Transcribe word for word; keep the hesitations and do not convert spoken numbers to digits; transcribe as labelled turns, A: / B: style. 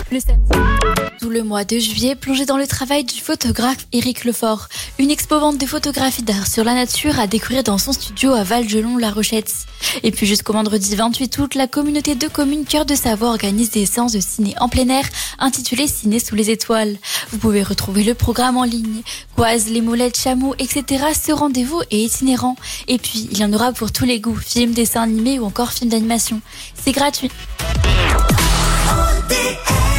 A: Le samedi. Tout le mois de juillet, plongé dans le travail du photographe Éric Lefort. Une expo-vente de photographies d'art sur la nature à découvrir dans son studio à Val-Gelon-La Rochette. Et puis jusqu'au vendredi vingt-huit août, la communauté de communes Cœur de Savoie organise des séances de ciné en plein air intitulées Ciné sous les étoiles. Vous pouvez retrouver le programme en ligne. Coise, les molettes, chameaux, et cetera. Ce rendez-vous est itinérant. Et puis, il y en aura pour tous les goûts, films, dessins animés ou encore films d'animation. C'est gratuit.